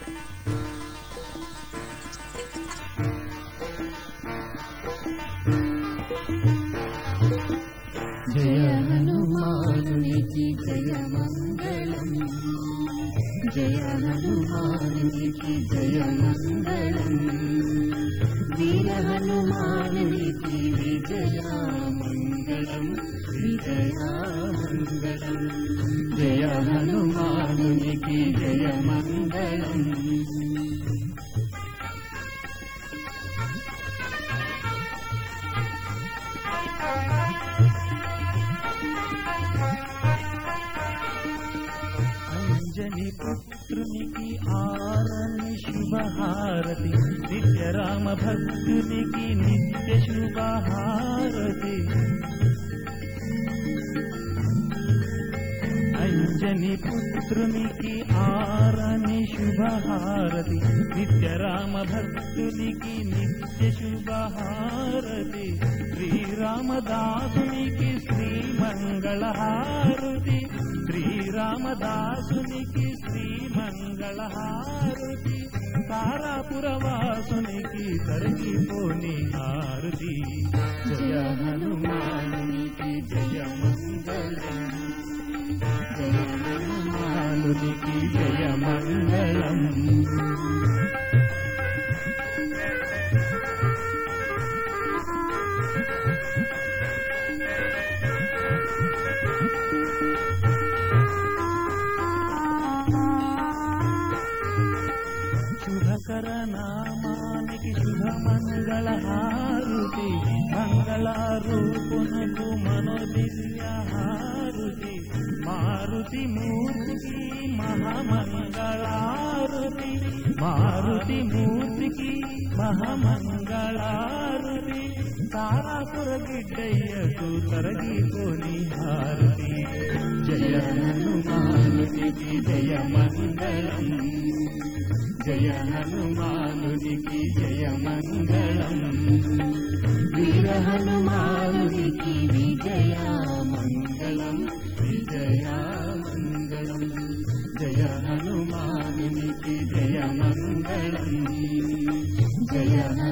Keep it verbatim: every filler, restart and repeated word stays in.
జయ హనుమానునికి జయ మంగళం, జయ హనుమానునికి జయ మంగళం, వీర హనుమానునికి విజయ మంగళం, విజయ మంగళం, జయ హనుమానునికి జయ మంగళం. అంజని పుత్రునికి ఆరని శుభహారతి, నిత్య రామ భక్తునికి నిత్య శుభహారతి. అంజని పుత్రునికి ఆరని శుభహారతి, నిత్య రామ భక్తునికి నిత్య శుభహారతి. శ్రీరామదాసునికి శ్రీ మంగళహారతి, శ్రీరామదాసునికి శ్రీ మంగళహారతి. తారాపురవాసునికి తరిగిపోని హారతి. జయ హనుమానునికి జయ మంగళం, జయ హనుమానునికి జయ మంగళం. శుభకర నామానికి శుభ మంగళహారతి, మంగళారూపునకు మనోదివ్యహారతి. మారుతి మూర్తికి మహామంగళారతి, మారుతి మూర్తికి మహామంగళారతి. తారాపుర గిడ్డయ్యకు తరగిపోని హారతి. జయ హనుమానునికి జయ మంగళం, జయ హనుమానునికి జయ మంగళం, వీర హనుమానునికి విజయ మంగళం, విజయ మంగళం, జయ హనుమానునికి జయ మంగళం, జయ